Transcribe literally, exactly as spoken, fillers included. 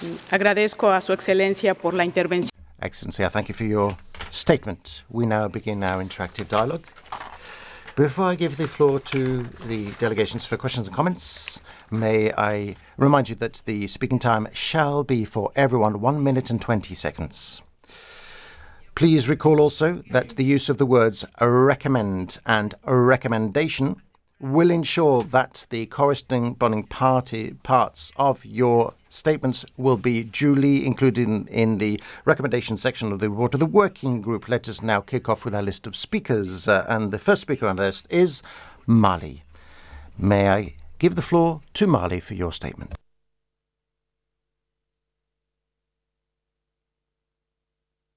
Agradezco a Su Excelencia por la intervención. Excellency, I thank you for your statement. We now begin our interactive dialogue. Before I give the floor to the delegations for questions and comments, may I remind you that the speaking time shall be for everyone one minute and twenty seconds. Please recall also that the use of the words recommend and recommendation will ensure that the corresponding party parts of your statements will be duly included in, in the recommendation section of the report of the working group. Let us now kick off with our list of speakers. Uh, and the first speaker on the list is Mali. May I give the floor to Mali for your statement?